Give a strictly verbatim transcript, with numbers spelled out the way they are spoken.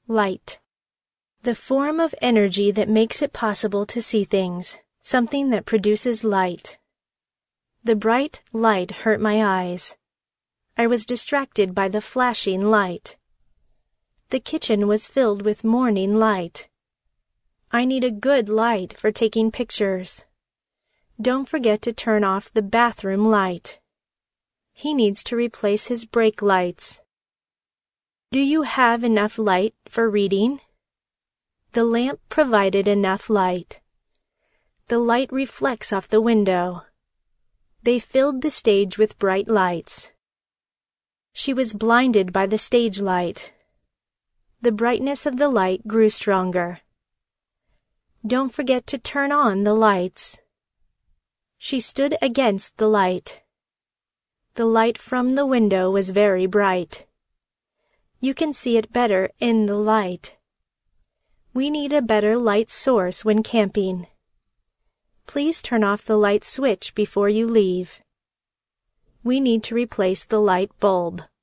Light. The form of energy that makes it possible to see things, something that produces light. The bright light hurt my eyes. I was distracted by the flashing light. The kitchen was filled with morning light. I need a good light for taking pictures. Don't forget to turn off the bathroom light. He needs to replace his brake lights. Do you have enough light for reading? The lamp provided enough light. The light reflects off the window. They filled the stage with bright lights. She was blinded by the stage light. The brightness of the light grew stronger. Don't forget to turn on the lights. She stood against the light. The light from the window was very bright. You can see it better in the light. We need a better light source when camping. Please turn off the light switch before you leave. We need to replace the light bulb.